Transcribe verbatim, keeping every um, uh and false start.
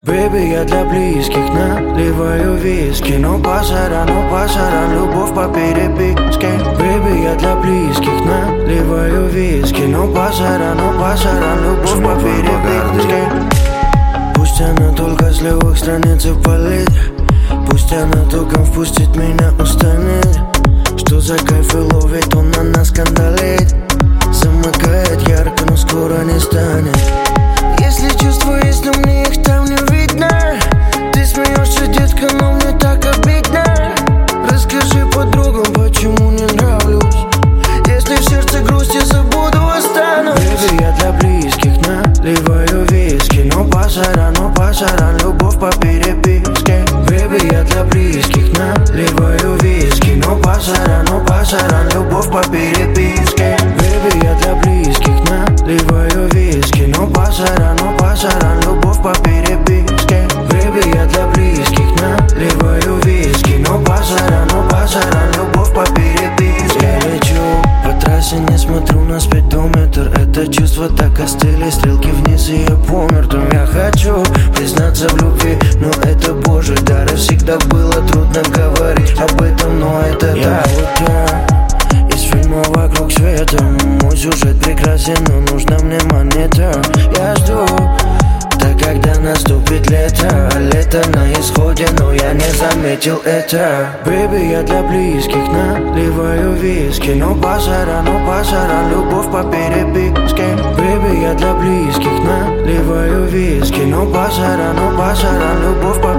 Бэйби, я для близких наливаю виски. Ну пасара, ну пасара, любовь по переписке. Бэйби, я для близких наливаю виски. Ну пасара, ну пасара, любовь по переписке. Пусть она только с левых страниц полит, пусть она только впустит меня устанет. Что за кайф и ловит, он на нас скандалит. Замыкает ярко, но скоро не станет. Если чувства есть, но мне их там не видно. Ты смеешься, детка, но мне так обидно. Расскажи подругам, почему не нравлюсь. Если в сердце грусть, я забуду, останусь. Бэйби, я для близких наливаю виски. Ну пасара, ну пасара, любовь по переписке. Бэйби, я для близких наливаю виски. Ну пасара, ну пасара, любовь по переписке. Бэйби, я для близких наливаю виски. Ну пасара, ну пасара, любовь по переписке. Бэйби, я для близких наливаю виски. Ну пасара, ну пасара, любовь по переписке. Я лечу по трассе, не смотрю на спидометр. Это чувство так остыли, стрелки вниз, и я помертвым. Я хочу признаться в любви, но это божий дар. И всегда было трудно говорить об этом, но это я так. Будто из фильма «Вокруг света». Мой сюжет прекрасен, но нужна мне монета. Я жду, да когда наступит лето. Лето на исходе, но я не заметил это. Бэйби, я для близких наливаю виски. Ну пасара, ну пасара, любовь по переписке. Бэйби, я для близких наливаю виски. Ну пасара, ну пасара, любовь по